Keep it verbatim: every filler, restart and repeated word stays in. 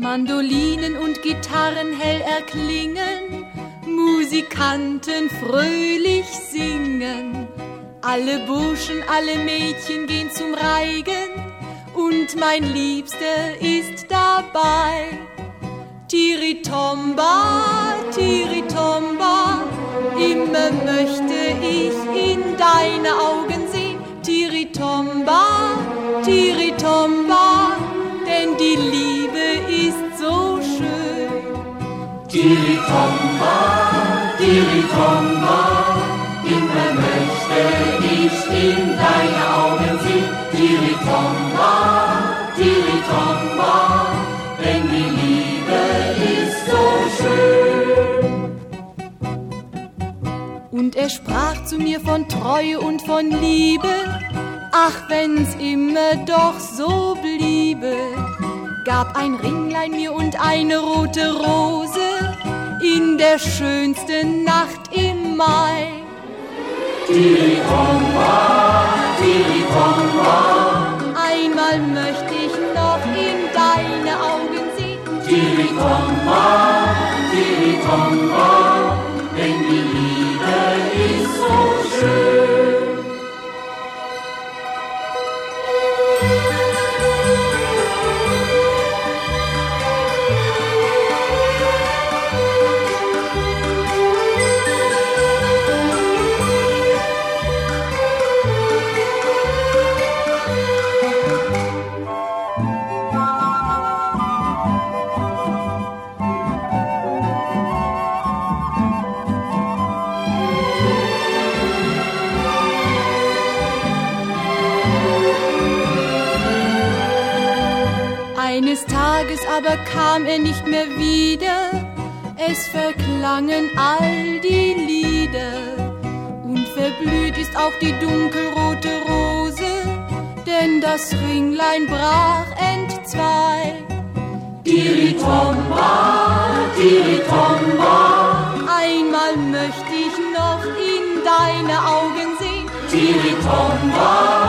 Mandolinen und Gitarren hell erklingen, Musikanten fröhlich singen. Alle Burschen, alle Mädchen gehen zum Reigen und mein Liebster ist dabei. Tiritomba, Tiritomba, immer möchte ich in deine Augen sehen. Tiritomba, Tiritomba, denn die Liebe ist so schön. Tiritomba, Tiritomba, immer möchte ich in deine Augen sehen. Tiritomba, Tiritomba, denn die Liebe ist so schön. Und er sprach zu mir von Treue und von Liebe, ach, wenn's immer doch so bliebe, gab ein Ringlein mir und eine rote Rose in der schönsten Nacht im Mai. Tiritomba, Tiritomba, einmal möchte ich noch in deine Augen sehen. Tiritomba, Tiritomba, denn die Liebe ist so schön. Eines Tages aber kam er nicht mehr wieder, es verklangen all die Lieder. Und verblüht ist auch die dunkelrote Rose, denn das Ringlein brach entzwei. Tiritomba, Tiritomba, einmal möchte ich noch in deine Augen sehen. Tiritomba,